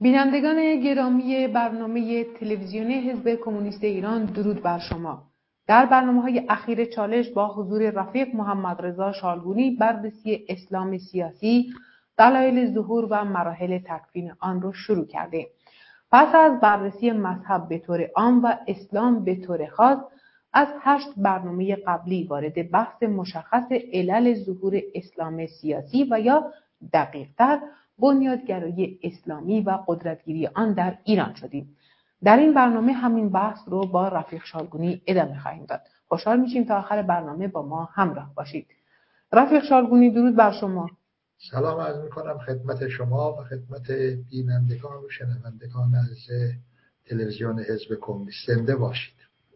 بینندگان گرامی برنامه تلویزیونی حزب کمونیست ایران، درود بر شما. در برنامه‌های اخیر چالش با حضور رفیق محمدرضا شالگونی بررسی اسلام سیاسی، دلایل ظهور و مراحل تکوین آن رو شروع کردیم. پس از بررسی مذهب به طور عام و اسلام به طور خاص، از 8 برنامه قبلی وارد بحث مشخص علل ظهور اسلام سیاسی و یا دقیق‌تر بنیادگرایی اسلامی و قدرتگیری آن در ایران شدیم. در این برنامه همین بحث رو با رفیق شالگونی ادامه خواهیم داد. خوشحال میشیم تا آخر برنامه با ما همراه باشید. رفیق شالگونی، درود بر شما. سلام عرض می‌کنم خدمت شما و خدمت بینندگان و شنوندگان از تلویزیون حزب کمونیست. زنده باشید.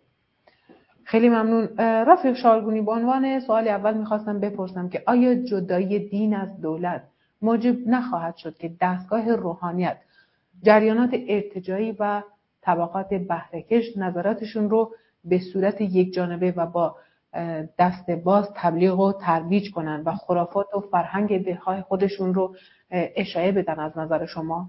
خیلی ممنون. رفیق شالگونی، به عنوان سوال اول میخواستم بپرسم که آیا جدایی دین از دولت موجب نخواهد شد که دستگاه روحانیت جریانات ارتجاعی و طبقات بهره‌کش نظراتشون رو به صورت یک جانبه و با دست باز تبلیغ و ترویج کنن و خرافات و فرهنگ دههای خودشون رو اشاعه بدن؟ از نظر شما؟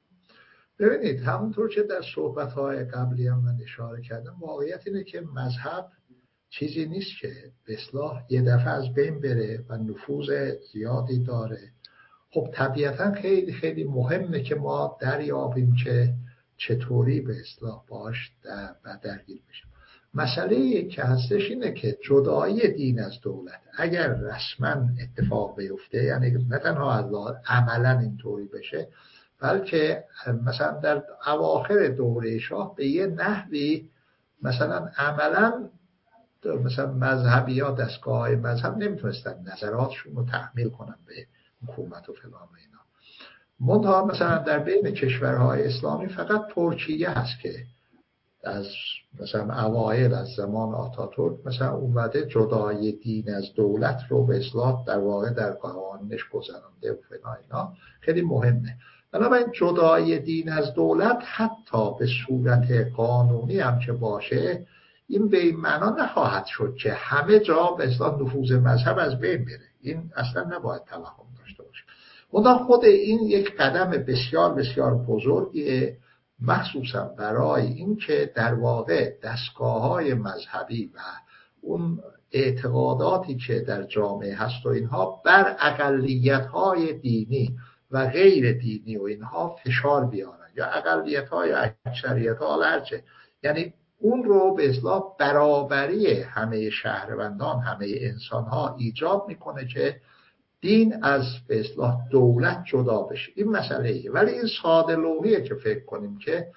ببینید، همونطور که در صحبت‌های قبلی هم من اشاره کردم، واقعیت اینه که مذهب چیزی نیست که به اصطلاح یه دفعه از بین بره و نفوذ زیادی داره. خب طبیعتا خیلی خیلی مهمه که ما دریابیم که چطوری به اصطلاح باش درگیر بشیم. مسئله که هستش اینه که جدایی دین از دولت اگر رسما اتفاق بیفته، یعنی نه تنها از عملا اینطوری بشه، بلکه مثلا در اواخر دوره شاه به یه نحوی مثلا عملا مثلا مذهبی ها، دستگاه های مذهب نمیتونستن نظراتشون رو تحمیل کنن به حکومت و فلان و اینا. منتها مثلا در بین کشورهای اسلامی فقط ترکیه هست که از مثلا اوایل از زمان آتاتورک مثلا اومده جدای دین از دولت رو به اصطلاح در واقع در قوانینش گذرانده و فلان اینا. خیلی مهمه. بنابراین جدای دین از دولت حتی به صورت قانونی هم که باشه، این به این معنا نخواهد شد که همه جا به اصطلاح نفوذ مذهب از بین بره. این اصلا نباید توهم داشته باشه. منتها خود این یک قدم بسیار بسیار بزرگیه، مخصوصا برای این که در واقع دستگاه‌های مذهبی و اون اعتقاداتی که در جامعه هست و اینها بر اقلیت‌های دینی و غیر دینی و اینها فشار بیارن، یا اقلیت‌ها یا اکثریت‌ها هرچه، یعنی اون رو به اصطلاح برابری همه شهروندان، همه انسان‌ها ایجاب میکنه که دین از به اصطلاح دولت جدا بشه. این مسئله ایه. ولی این ساده لوحیه که فکر کنیم که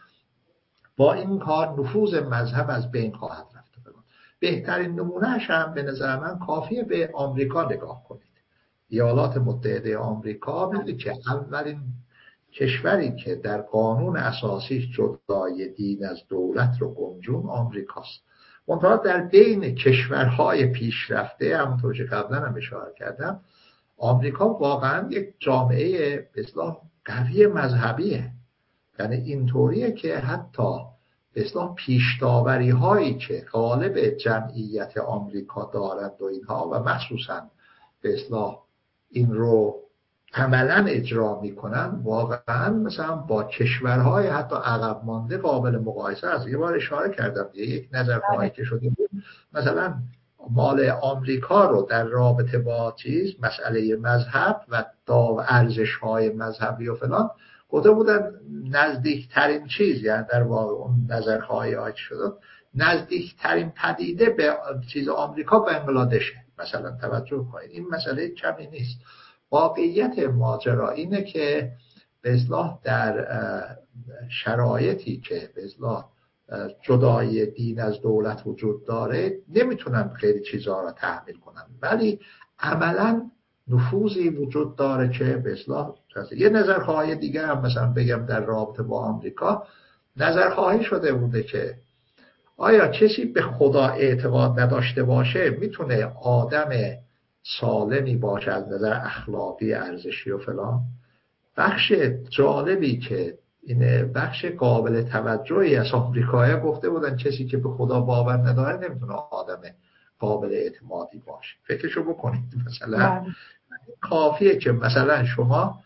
با این کار نفوذ مذهب از بین خواهد رفت. بهترین نمونهش هم به نظر من کافیه به آمریکا نگاه کنید. ایالات متحده آمریکا می‌دونید که اولین کشوری که در قانون اساسی جدای دین از دولت رو گنجون آمریکاست. منتها در بین کشورهای پیشرفته، همونطور که قبلا هم اشاره کردم، آمریکا واقعا یک جامعه به اصطلاح قوی مذهبیه. یعنی اینطوریه که حتی به اصطلاح پیش‌داوری هایی که غالب جمعیت آمریکا دارند و اینها، و مخصوصا به اصطلاح این رو عملا اجرا میکنن، واقعا مثلا با کشورهای حتی عقب مانده قابل مقایسه است. یه بار اشاره کردم یک نظرخواهی که شده بود، مثلا مال آمریکا رو در رابطه با مسئله مذهب و ارزش‌های مذهبی و فلان گفته بودن نزدیکترین چیز، یعنی در واقع اون نظرخواهی ها شده نزدیکترین پدیده به چیز آمریکا بنگلادشه. مثلا توجه کنید، این مسئله کمی نیست. واقعیت ماجرا اینه که به اصطلاح در شرایطی که به اصطلاح جدای دین از دولت وجود داره، نمیتونن خیلی چیزها را تحمیل کنن، ولی عملا نفوذی وجود داره که به اصطلاح یه نظرخواهی دیگه هم مثلا بگم در رابطه با آمریکا نظرخواهی شده بوده که آیا کسی به خدا اعتقاد نداشته باشه میتونه آدم سالمی باشه از نظر اخلاقی، ارزشی و فلان؟ بخش جالبی که این بخش قابل توجهی از آمریکایی‌ها گفته بودن کسی که به خدا باور نداره نمیتونه آدم قابل اعتمادی باشه. فکرشو بکنید. مثلا کافیه که مثلا شما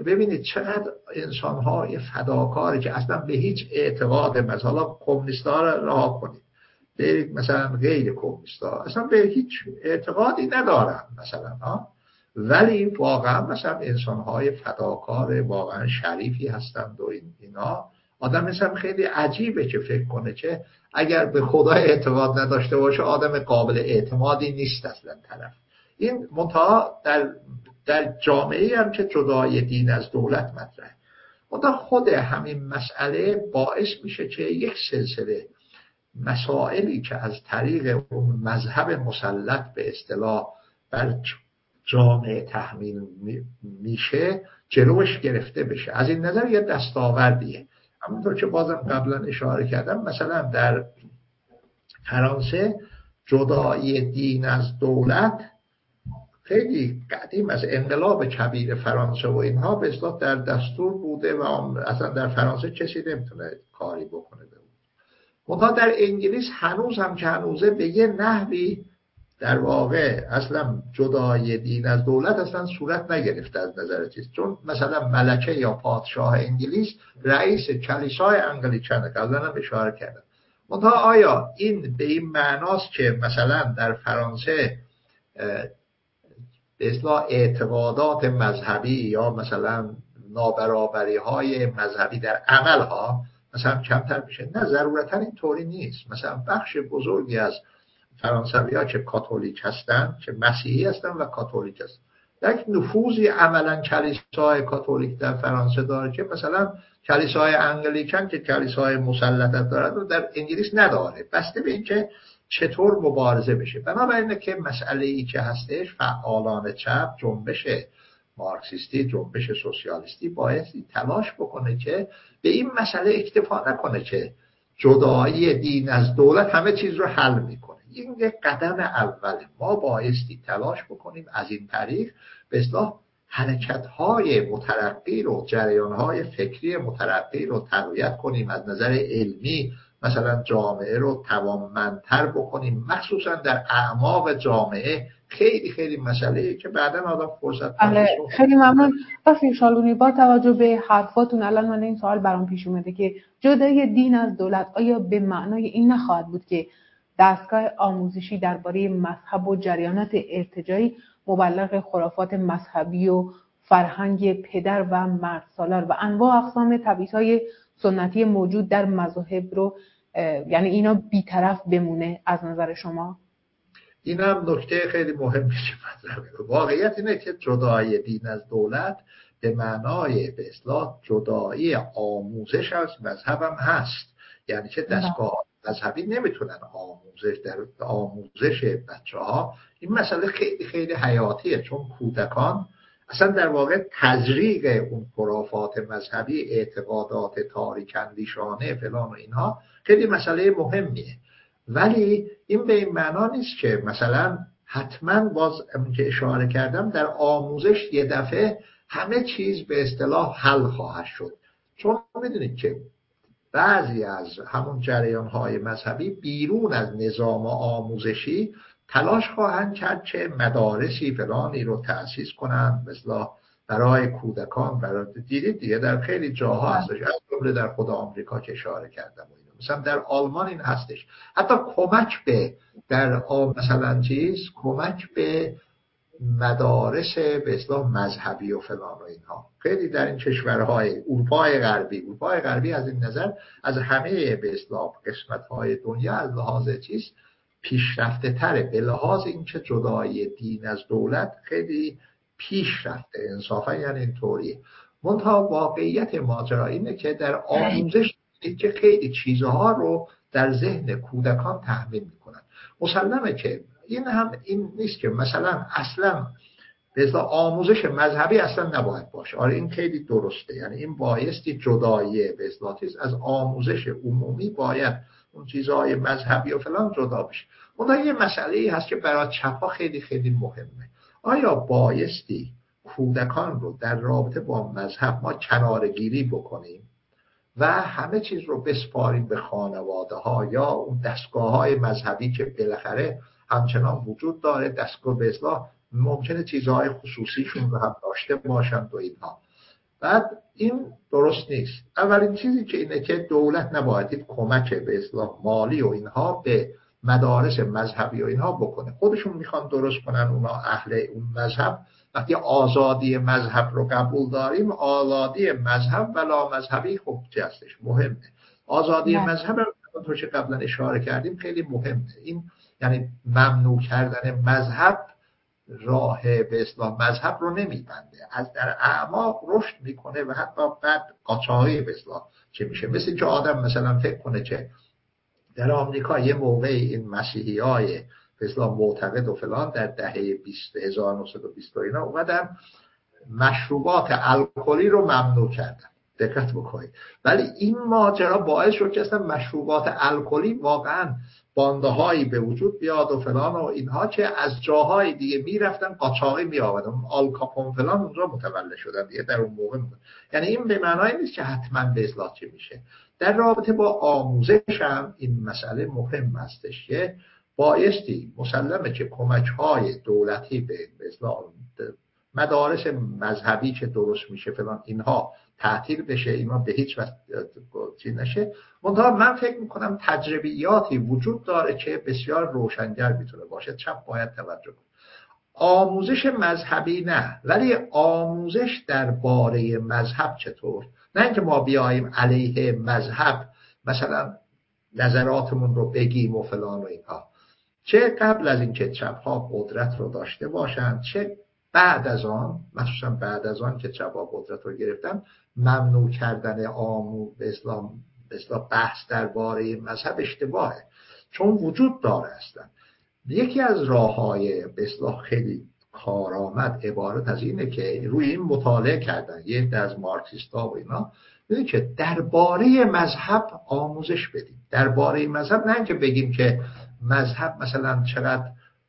ببینید چقدر انسان‌های فداکاری که اصلا به هیچ اعتقاد مثلا کمونیست‌ها را رها کنید، برید مثلا غیر کمونیست‌ها اصلا به هیچ اعتقادی ندارن مثلا ولی واقعا مثلا انسان‌های فداکار واقعا شریفی هستند و اینا آدم مثلا خیلی عجیبه که فکر کنه که اگر به خدا اعتقاد نداشته باشه آدم قابل اعتمادی نیست اصلا طرف. این منتها در جامعه هم که جدای دین از دولت مطرحه، منتها خود همین مسئله باعث میشه که یک سلسله مسائلی که از طریق اون مذهب مسلط به اصطلاح بر جامعه تحمیل میشه جلوش گرفته بشه. از این نظر یه دستاوردیه. همونطور که بازم قبلا اشاره کردم مثلا در فرانسه جدایی دین از دولت خیلی قدیم از انقلاب کبیر فرانسه و اینها به اصطلاح در دستور بوده و اصلا در فرانسه کسی نمیتونه کاری بکنه. منتها در انگلیس هنوز هم که هنوزه به یه نحوی در واقع اصلا جدای دین از دولت اصلا صورت نگرفته از نظر چیز، چون مثلا ملکه یا پادشاه انگلیس رئیس کلیسای انگلیکانه، قبلا هم اشاره کردم. منتها آیا این به این معناست که مثلا در فرانسه به اصطلاح اعتقادات مذهبی یا مثلا نابرابری های مذهبی در عمل ها مثلا کمتر میشه؟ نه، ضرورتا اینطوری نیست. مثلا بخش بزرگی از فرانسوی ها که کاتولیک هستن، که مسیحی هستن و کاتولیک هستن، یک نفوذی عملا کلیسای کاتولیک در فرانسه داره که مثلا کلیسای انگلیکان که کلیسای مسلط دارد و در انگلیس نداره، بسته به اینکه چطور مبارزه بشه. بنابراینه که مسئله ای که هستش فعالان چپ، جنبش مارکسیستی، جنبش سوسیالیستی بایستی تلاش بکنه که به این مسئله اکتفا نکنه که جدایی دین از دولت همه چیز رو حل میکنه. این یک قدم اوله. ما بایستی تلاش بکنیم از این طریق به اصطلاح حرکت‌های مترقی رو، جریان‌های فکری مترقی رو تقویت کنیم، از نظر علمی مثلا جامعه رو توانمندتر بکنیم، مخصوصا در اعماق جامعه. خیلی خیلی مسئله‌ای که بعداً آدم فرصت بله، خیلی ممنون. آقای شالونی، با توجه به حرفاتون الان من این سوال برام پیش اومده که جدای دین از دولت آیا به معنای این نخواهد بود که دستگاه آموزشی درباره مذهب و جریانات ارتجاعی مبلغ خرافات مذهبی و فرهنگ پدر و مرد سالار و انواع اقسام تبعیض‌های سنتی موجود در مذاهب رو یعنی اینا بی‌طرف بمونه از نظر شما؟ این هم نکته خیلی مهمی که مطرحه. واقعیت اینه که جدای دین از دولت به معنای به اصطلاح جدایی آموزش از مذهب هم هست. یعنی که دستگاه مذهبی نمیتونن آموزش بچه‌ها، این مسئله خیلی خیلی حیاتیه، چون کودکان اصلا در واقع تزریق اون خرافات مذهبی، اعتقادات تاریک‌اندیشانه فلان و اینها خیلی مسئله مهمیه. ولی این به این معنا نیست که مثلا حتما باز که اشاره کردم در آموزش یه دفعه همه چیز به اصطلاح حل خواهد شد. چون میدونید که بعضی از همون جریان‌های مذهبی بیرون از نظام آموزشی تلاش خواهند کرد که مدارسی فلانی رو تأسیس کنند مثلا برای کودکان. برای دیدید دیگه در خیلی جاها هستش، از جمله در خود آمریکا که اشاره کردم، مثلا در آلمان این هستش. حتی کمک به در مثلا کمک به مدارس به اصطلاح مذهبی و فلان و اینها خیلی در این کشورهای اروپای غربی از این نظر از همه به اصطلاح قسمت‌های دنیا از لحاظ پیشرفته تره. به لحاظ اینکه جدای دین از دولت خیلی پیشرفته، انصافا یعنی اینطوریه. منتها واقعیت ماجرا اینه که در آموزش که خیلی چیزها رو در ذهن کودکان تحمیل میکنن. مسلمه که این نیست که مثلا اصلا به اصطلاح آموزش مذهبی اصلا نباید باشه. آره این خیلی درسته، یعنی این بایستی جداییه به اصطلاح از آموزش عمومی، باید اون چیزهای مذهبی و فلان جدا بشه. اون یه مسئله‌ای هست که برای چپا خیلی خیلی مهمه. آیا بایستی کودکان رو در رابطه با مذهب ما کناره‌گیری بکنیم و همه چیز رو بسپاریم به خانواده ها یا اون دستگاه های مذهبی که بالاخره همچنان وجود داره، دستگاه به اصطلاح ممکنه چیزهای خصوصیشون رو هم داشته باشند و اینها. بعد این درست نیست. اولین چیزی که اینه که دولت نباید کمک به اصلاح مالی و اینها به مدارس مذهبی و اینها بکنه. خودشون میخوان درست کنن، اونا اهل اون مذهب. وقتی آزادی مذهب رو قبول داریم، آزادی مذهب و لا مذهبی خب چی هستش؟ مهمه. آزادی مذهب همونطور که قبلا اشاره کردیم خیلی مهمه. این یعنی ممنوع کردن مذهب راه به اصلاح مذهب رو نمیبنده، از در اعماق رشد میکنه و حتی بعد قاچاقی به اصلاح چه میشه. مثل که آدم مثلا فکر کنه که در آمریکا یه موقعی این مسیحیای به اصلاح معتقد و فلان در دهه 1920 اینا اومدن مشروبات الکلی رو ممنوع کردن. دقت بکنید. ولی این ماجرا باعث شد که اصلا مشروبات الکلی واقعا باندهایی به وجود بیاد و فلان و اینها که از جاهای دیگه میرفتن قاچاقی میآوردن. آل کاپون فلان اونجا متولد شدن دیگه در اون موقع. یعنی این به معنای نیست که حتما به اصلاح چه میشه. در رابطه با آموزش هم این مسئله مهم هستش که بایستی مسلمه که کمک‌های دولتی به اصلاح مدارس مذهبی که درست میشه فلان اینها تعطیل بشه، اینا به هیچ وجه چیز نشه. منتها من فکر میکنم تجربیاتی وجود داره که بسیار روشنگر میتونه باشه. چپ باید توجه کنه. آموزش مذهبی نه، ولی آموزش درباره مذهب چطور؟ نه اینکه ما بیاییم علیه مذهب مثلا نظراتمون رو بگیم و فلان و اینها. چه قبل از اینکه چپ‌ها قدرت رو داشته باشند، چه بعد از آن، مخصوصا بعد از آن که چپ‌ها قدرت رو گرفتن، ممنوع کردن به اصلاح بحث درباره مذهب اشتباهه، چون وجود داره اصلا. یکی از راه‌های به اصلاح خیلی کارآمد عبارت از اینه که روی این مطالعه کردن یه عده از مارکسیست‌ها و اینا، میگه که درباره مذهب آموزش بدیم. درباره مذهب نه که بگیم که مذهب مثلا چقدر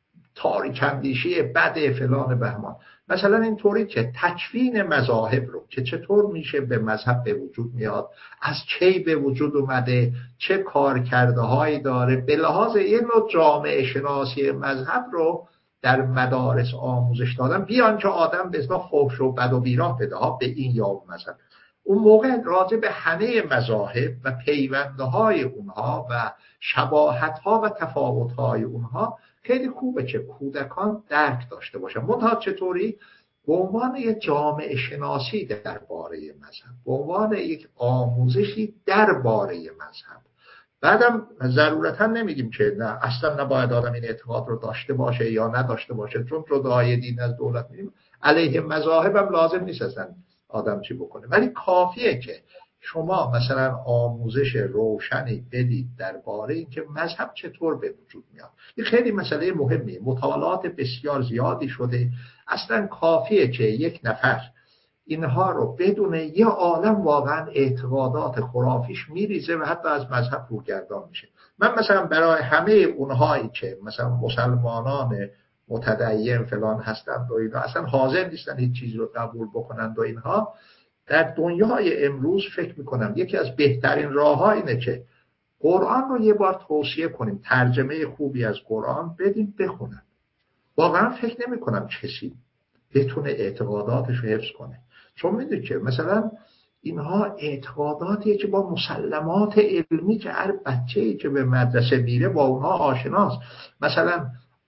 تاریک اندیشی بده فلان بهمان، مثلا اینطوری که تکوین مذاهب رو که چطور میشه به مذهب به وجود میاد، از کی به وجود اومده، چه کارکرده هایی داره، به لحاظ این نوع جامعه شناسی مذهب رو در مدارس آموزش دادن، بیان که آدم به اصطلاح فحش و بد و بیراه بده ها به این یا اون مذهب. اون موقع راجع به همه مذاهب و پیوندهای اونها و شباهتها و تفاوتهای اونها خیلی خوبه که کودکان درک داشته باشن. منتها چطوری؟ به عنوان یک جامعه شناسی درباره مذهب، به عنوان یک آموزشی درباره مذهب. بعدم ضرورتا نمیگیم که نه اصلا نباید آدم این اعتقاد رو داشته باشه یا نداشته باشه، چون جدای دین از دولت میگیم علیه مذاهب هم لازم نیست اصلا آدم چی بکنه. ولی کافیه که شما مثلا آموزش روشنی بدید درباره اینکه مذهب چطور به وجود میاد. این خیلی مسئله مهمیه. مطالعات بسیار زیادی شده. اصلا کافیه که یک نفر اینها رو بدونه، یه عالم واقعا اعتقادات خرافیش میریزه و حتی از مذهب روگردان میشه. من مثلا برای همه اونهایی که مثلا مسلمانان متدین فلان هستند و اینا اصلا حاضر نیستن هیچ چیزی رو قبول بکنند و اینها، در دنیای امروز فکر میکنم یکی از بهترین راه‌ها اینه که قرآن رو یه بار توصیه کنیم، ترجمه خوبی از قرآن بدیم بخونن. واقعا فکر نمی‌کنم کسی بتونه اعتقاداتش رو حفظ کنه، چون میدونی که مثلا اینها اعتقاداتیه که با مسلمات علمی که هر بچه‌ای که به مدرسه میره با اونها آشناست. مثلا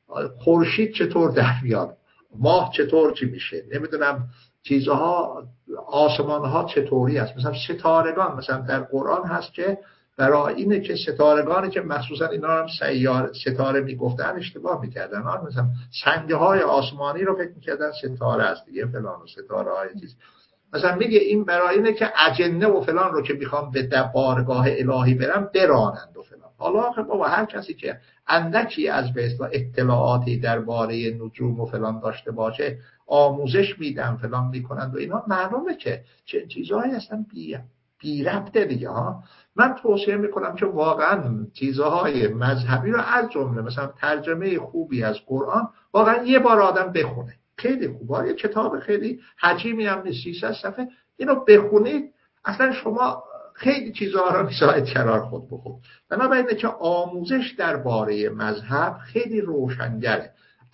خورشید چطور در میاد، ماه چطور چی میشه، نمیدونم چیزها، آسمانها چطوری است. مثلا ستارگان مثلا در قرآن هست که برای اینه که ستارگانی که مخصوصا اینا هم سیار ستاره میگفتن اشتباه میکردن، مثلا سنگه های آسمانی رو فکر میکردن ستاره است دیگه فلان و ستاره های چیز. مثلا میگه این برای اینه که اجنه و فلان رو که میخوام به بارگاه الهی برم برانند و فلان. حالا خب بابا هر کسی که اندکی از به اصطلاح اطلاعاتی درباره نجوم و فلان داشته باشه آموزش میدن فلان میکنند و اینا، معلومه که چه چیزهایی هستن بی ربطه دیگه ها. من توصیه میکنم که واقعا چیزهای مذهبی رو از جمله مثلا ترجمه خوبی از قرآن واقعا یه بار آدم بخونه، خیلی خوبه. یه کتاب خیلی حجیمی هم نیست، 300 صفحه، اینو بخونید اصلا شما خیلی چیزها رو می‌ساید کنار خود بخونید. بنابراین که آموزش درباره مذهب خیلی روشنگره.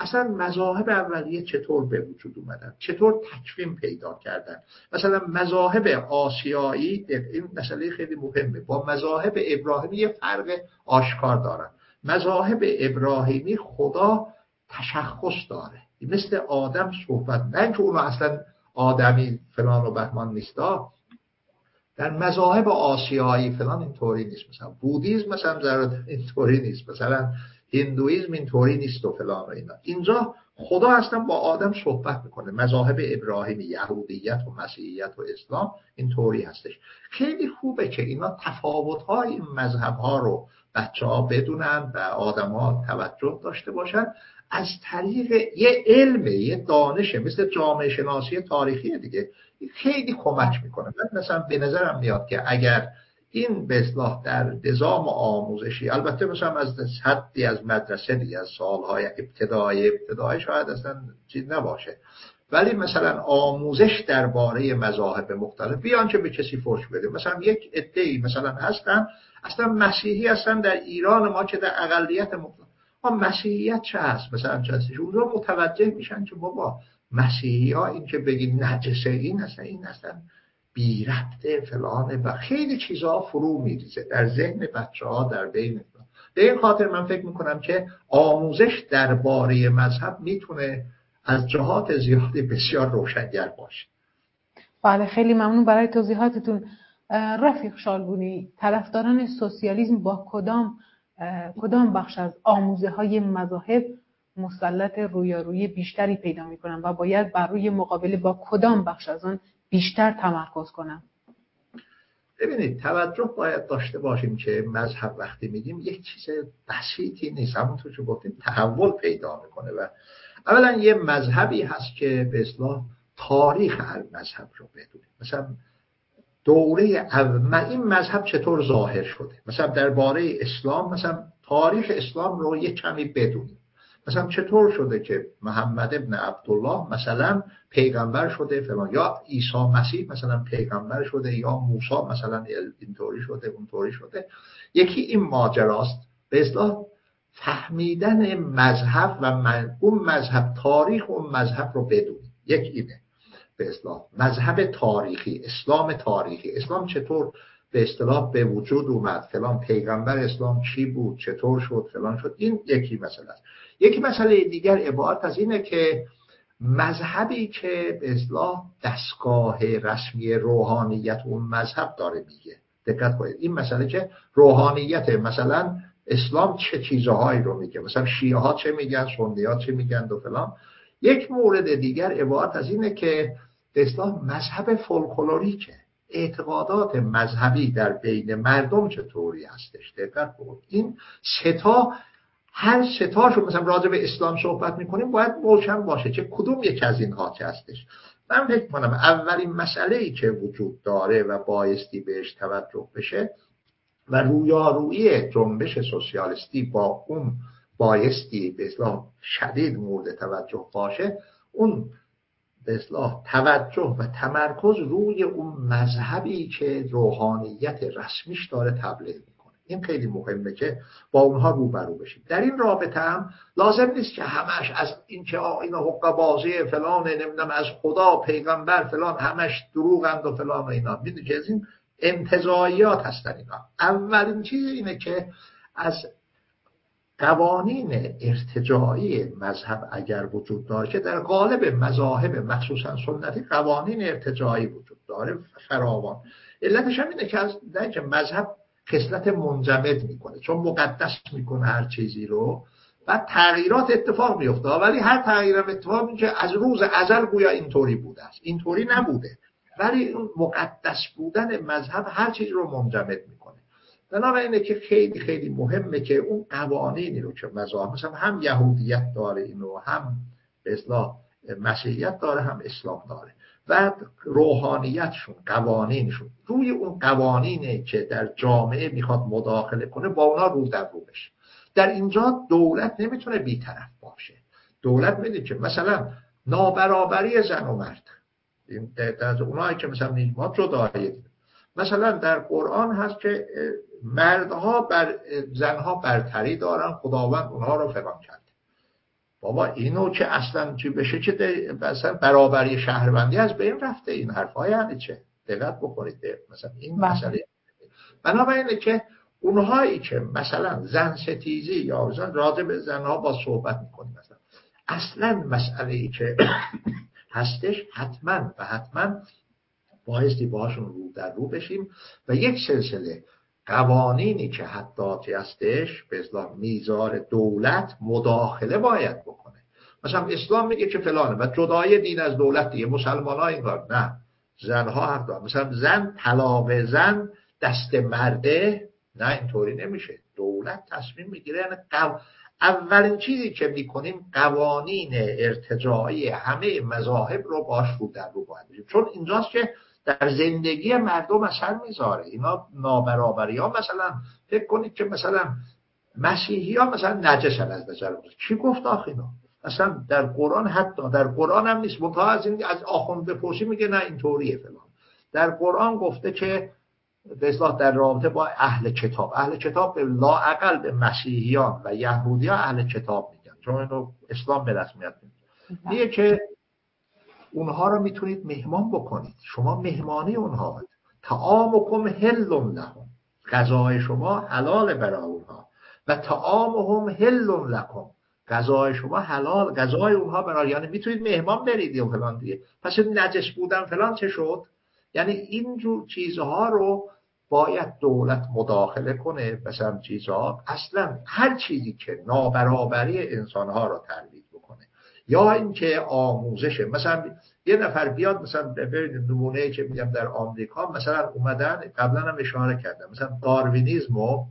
اصلا مذاهب اولیه چطور به وجود اومدن، چطور تکوین پیدا کردن. مثلا مذاهب آسیایی، این مسئله خیلی مهمه، با مذاهب ابراهیمی یه فرق آشکار دارن. مذاهب ابراهیمی خدا تشخص داره، مثل آدم صحبت، نه اینکه اونو اصلا آدمی فلان و بهمان نیستا. در مذاهب آسیایی فلان اینطوری نیست، مثلا بودیسم مثلا اینطوری نیست، مثلا هندویسم اینطوری نیست و فلان و اینا. اینجا خدا اصلا با آدم صحبت میکنه. مذاهب ابراهیمی، یهودیت و مسیحیت و اسلام اینطوری هستش. خیلی خوبه که اینا تفاوت‌های این مذهب‌ها رو بچه‌ها بدونن و آدم‌ها توجه داشته باشن. از طریق یه علم، یه دانشه، مثل جامعه شناسی تاریخی دیگه، خیلی کمک میکنه. من مثلا به نظرم میاد که اگر این به اصطلاح در نظام آموزشی، البته مثلا از حدی از مدرسه دیگه، از سالهای ابتدایی شاید اصلا چیز نباشه، ولی مثلا آموزش درباره مذاهب مختلف، بیان که به کسی فحش بده. مثلا یک عده‌ای مثلا هستن اصلا مسیحی هستن در ایران ما که در اقلیت مختلف، مسیحیت چه هست مثلا چه هستش، اونجا متوجه میشن که بابا مسیحی ها این که بگی نجسه، این اصلا بی ربطه فلانه و خیلی چیزها فرو میریزه در ذهن بچه ها در بین. به این خاطر من فکر میکنم که آموزش درباره مذهب میتونه از جهات زیادی بسیار روشنگر باشه. بله، خیلی ممنون برای توضیحاتتون. رفیق شالبونی، طرفداران سوسیالیسم با کدام بخش از آموزه های مذاهب مسلط رویارویی بیشتری پیدا میکنن و باید بر روی مقابله با کدام بخش از آن بیشتر تمرکز کنن؟ ببینید، توجه باید داشته باشیم که مذهب وقتی میگیم یک چیز بسیطی نیست، همونطور که گفتیم تحول پیدا میکنه و اولا یه مذهبی هست که به اصطلاح تاریخ هر مذهب رو بدونیم. مثلا دوره این مذهب چطور ظاهر شده، مثلا درباره اسلام مثلا تاریخ اسلام رو یه کمی بدونیم. مثلا چطور شده که محمد ابن عبدالله مثلا پیغمبر شده فلان، یا عیسی مسیح مثلا پیغمبر شده، یا موسی مثلا اینطوری شده اونطوری شده. یکی این ماجراست، به اصطلاح فهمیدن مذهب و اون مذهب، تاریخ اون مذهب رو بدونیم. یک اینه به اصطلاح مذهب تاریخی، اسلام تاریخی، اسلام چطور به اصطلاح به وجود اومد، فلان پیغمبر اسلام کی بود، چطور شد فلان شد. این یکی مسئله است. یکی مسئله دیگر عبارت از اینه که مذهبی که به اصطلاح دستگاه رسمی روحانیت اون مذهب داره میگه. دقت کنید این مسئله که روحانیت مثلا اسلام چه چیزهایی رو میگه، مثلا شیعه ها چه میگن، سنی ها چه میگن و فلان. یک مورد دیگر عبارت از اینه که به اصطلاح مذهب فولکلوریکه، اعتقادات مذهبی در بین مردم چطوری هستش. دقت کنید این ستا، هر ستاشو مثلا راجع به اسلام صحبت میکنیم باید روشن باشه که کدوم یک از اینها که هستش. من فکر کنم اولین مسئله‌ای که وجود داره و بایستی بهش توجه بشه و رویارویی جنبش سوسیالیستی با اون بایستی به اصطلاح شدید مورد توجه باشه، اون به اصطلاح توجه و تمرکز روی اون مذهبی که روحانیت رسمیش داره تبلیغ میکنه. این خیلی مهمه که با اونها روبرو بشیم. در این رابطه هم لازم نیست که همش از این که اینا حقه بازی فلان، نمیدونم از خدا پیغمبر فلان همش دروغند و فلان و اینا. میدونی که از این انتزاعیات هستن اینا. اولین چیز اینه که از قوانین ارتجاعی مذهب اگر وجود داره، که در قالب مذاهب مخصوصا سنتی قوانین ارتجاعی وجود داره فراوان، علتش هم اینه که مذهب خصلت منجمد میکنه، چون مقدس میکنه هر چیزی رو و تغییرات اتفاق میفته، ولی هر تغییرم اتفاق میشه از روز ازل گویا اینطوری بوده است، اینطوری نبوده. ولی اون مقدس بودن مذهب هر چیز رو منجمد میکنه. بنابراین اینه که خیلی خیلی مهمه که اون قوانینی رو که مذاهب مثلا هم یهودیت داره اینو، هم به اصطلاح مسیحیت داره، هم اسلام داره، و روحانیتشون قوانینشون روی اون قوانینی که در جامعه میخواد مداخله کنه با اونا رو در رو بشه. در اینجا دولت نمیتونه بی‌طرف باشه. دولت میگه که مثلا نابرابری زن و مرد، این از اونایی که مثلا ما جدایی، مثلا در قرآن هست که مردها بر زنها برتری دارن، خداوند اونها رو فلان کرده. بابا اینو که اصلا چی بشه که مثلا برابری شهروندی از بین رفته. این حرفا یعنی چه؟ دقت بکنید مثلا این مسئله. بنابراین که اونهایی که مثلا زن ستیزی یا راجع به زنها با صحبت میکنیم، مثلا اصلا مسئله‌ای که هستش حتما بایستی باشون رو در رو بشیم و یک سلسله قوانینی که حتی هستش به اصطلاح میزار دولت مداخله باید بکنه. مثلا اسلام میگه که فلانه و جدای دین از دولت دیگه. مسلمان‌ها این کار نه، زنها حق دارن. مثلا زن طلاق زن دست مرده، نه اینطوری نمیشه. دولت تصمیم میگیره. یعنی اولین چیزی که میکنیم قوانین ارتجاعی همه مذاهب رو باش رو در رو باید بشیم، چون اینجاست که در زندگی مردم اثر میذاره. اینا نابرابری ها، مثلا فکر کنید که مثلا مسیحی ها مثلا نجسن از نظر موسیقی. کی گفت آخه اینا؟ اصلا در قرآن، حتی در قرآن هم نیست. منتها از آخوند بپرسی میگه نه اینطوریه فلان. در قرآن گفته که به اصطلاح در رابطه با اهل کتاب به لااقل به مسیحیان و یهودیان اهل کتاب میگن، چون اینو اسلام به رسمیت میگه که اونها رو میتونید مهمان بکنید. شما مهمانی اونها. طعامکم حل لهم، غذای شما حلال برای اونها، و طعامهم حل لکم، غذای شما حلال، غذای اونها برای، یعنی میتونید مهمان برید و فلان دیگه. پس نجس بودن فلان چه شد؟ یعنی اینجور چیزها رو باید دولت مداخله کنه. مثلا چیزها اصلا هر چیزی که نابرابری انسانها رو ترویج بکنه، یا اینکه آموزش، مثلا یه نفر بیاد، مثلا ببینید نمونه‌ای که میگم در آمریکا مثلا اومدن، قبلا هم اشاره کردم، مثلا داروینیسم و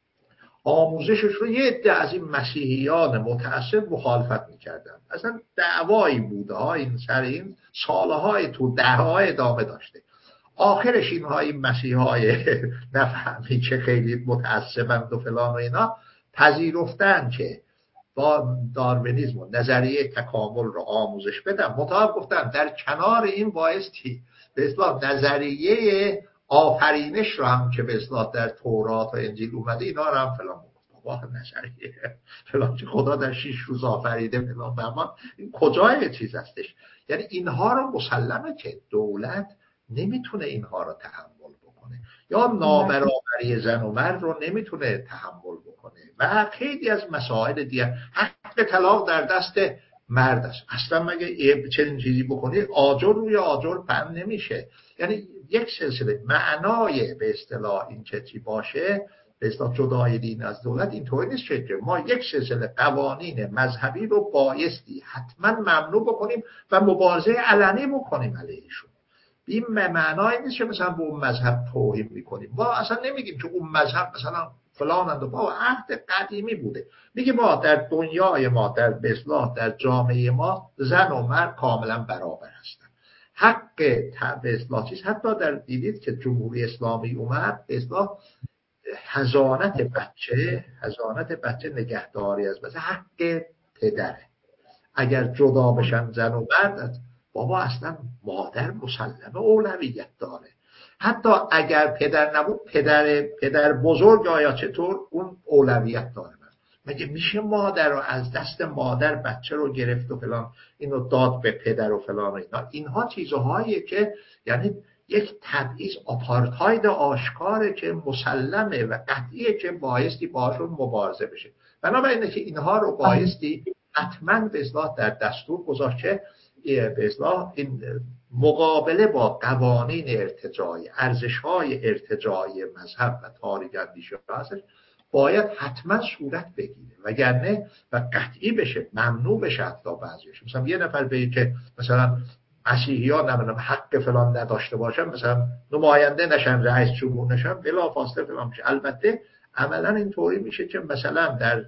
آموزشش رو یه عده از این مسیحیان متعصب مخالفت میکردن. اصلا دعوایی بوده ها این سر این سالهای تو دههای ادامه داشته. آخرش اینها این مسیحای نفهمی که خیلی متعصبند و فلان و اینا پذیرفتن که با داروینیسم و نظریه تکامل رو آموزش بدن. مطابق گفتن در کنار این بایستی به اصطلاح نظریه آفرینش رو هم که به اصطلاح در تورات و انجیل اومده اینا رو هم فلان بابا نظریه فلان که خدا در 6 روز آفریده فلان بابا، این کجای چیز هستش؟ یعنی اینها رو مسلمه که دولت نمیتونه اینها رو تحمل بکنه، یا نابرابری زن و مرد رو نمیتونه تحمل بکنه و خیلی از مسائل دیگه. حق طلاق در دست مرد است. اصلا مگه چنین چیزی بکنی آجر روی آجر بند نمیشه. یعنی یک سلسله معنای به اصطلاح این چی باشه، به اصطلاح جدای دین از دولت، اینطوری نیست که ما یک سلسله قوانین مذهبی رو بایستی حتما ممنوع بکنیم و مبارزه علنی بکنیم علیهشون. این معنای نیست که مثلا به اون مذهب توهین میکنیم. ما اصلا نمیگیم که اون مذهب مثلا فلانند و با عهد قدیمی بوده. میگه ما در دنیای ما، در به اصطلاح در جامعه ما زن و مرد کاملا برابر هستن. حق به اصطلاح چیز، حتی در دیدید که جمهوری اسلامی اومد، به اصطلاح حضانت بچه نگهداری از بچه حق پدره. اگر جدا بشن زن و مرد، بابا اصلا مادر مسلمه اولویت داره. حتی اگر پدر نبود، پدر بزرگ یا چطور اون اولویت داره. مگه میشه مادر رو از دست مادر بچه رو گرفت و فلان اینو داد به پدر و فلان و اینا؟ اینها چیزهاییه که یعنی یک تبعیض آپارتاید آشکاره که مسلمه و قطعیه که بایستی باشون مبارزه بشه. بنابراینه که اینها رو بایستی حتما به اصلاح در دستور گذاشت، به اصلاح این مقابله با قوانین ارتجاعی، ارزش‌های ارتجاعی مذهب و تاریخ اندیشه باید حتما صورت بگیره، وگرنه و قطعی بشه، ممنوع بشه. حتی بعضیش مثلا یه نفر بگه که مثلا مسیحی‌ها نمیدونم حق فلان نداشته باشن، مثلا نماینده نشن، رئیس جمهور نشن، بلافاصله فلان میشه. البته عملا اینطوری میشه که مثلا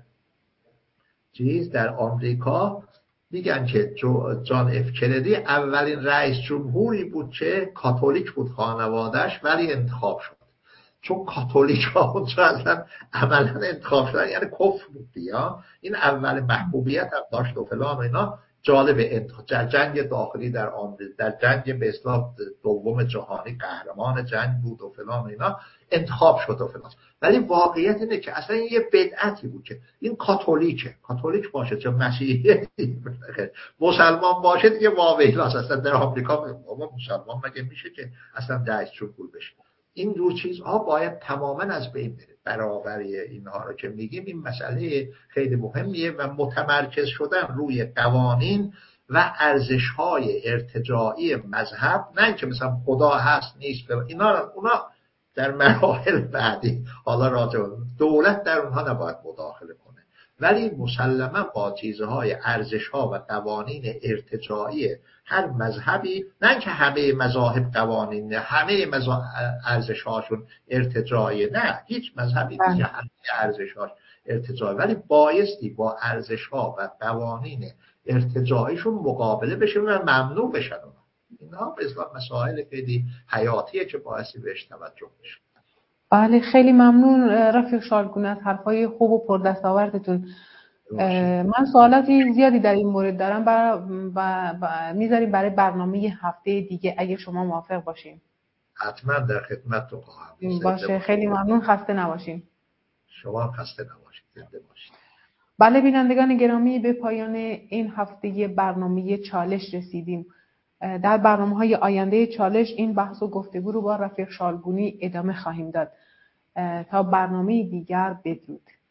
در آمریکا میگن که جان اف کندی اولین رئیس جمهوری بود که کاتولیک بود خانواده‌اش، ولی انتخاب شد. چون کاتولیک ها اونجا اصلا عملا انتخاب شدن یعنی کفر بود. یا این اول محبوبیت هم داشت و فلان و اینا، جالب در جنگ داخلی در آمریکا، در جنگ به اصطلاح دوم جهانی قهرمان جنگ بود و فلان و اینا، انتخاب شد و فلان. ولی واقعیت اینه که اصلا این یه بدعتی بود که این کاتولیک باشه چه مسیحی مسلمان باشه دیگه واویلاس. اصلا در آمریکا بابا مسلمان مگه میشه که اصلا دستشون پول بشه؟ این دو چیزها باید تماما از بین بره. برابری اینها رو که میگیم این مسئله خیلی مهمیه و متمرکز شدن روی قوانین و ارزش‌های ارتجاعی مذهب، نه اینکه مثلا خدا هست نیست اونا در مراحل بعدی حالا راجع دولت در اونها نباید مداخله کنه، ولی مسلما با چیزهای ارزش‌ها و قوانین ارتجاعی هر مذهبی، نه که همه مذاهب قوانین، همه ارزش‌هاشون ارتجاعی، نه هیچ مذهبی نیست که همه ارزش‌هاش ارتجاعی، ولی بایستی با ارزش‌ها و قوانین ارتجاعیشون مقابله بشه و ممنوع بشن. اینا به اصطلاح مسائل خیلی حیاتیه که باعثی بهش توجه بشه. بله خیلی ممنون رفیق شالگون از حرفای خوب و پردستاوردتون. من سوالاتی زیادی در این مورد دارم میذاریم برای برنامه هفته دیگه اگه شما موافق باشین. حتما در خدمتتون خواهم باشه. خیلی ممنون. خسته نباشین. شما هم خسته نباشید. زنده باشید. بله بینندگان گرامی، به پایان این هفته برنامه چالش رسیدیم. در برنامه‌های آینده چالش این بحث و گفتگو رو با رفیق شالگونی ادامه خواهیم داد. تا برنامه دیگر بدرود.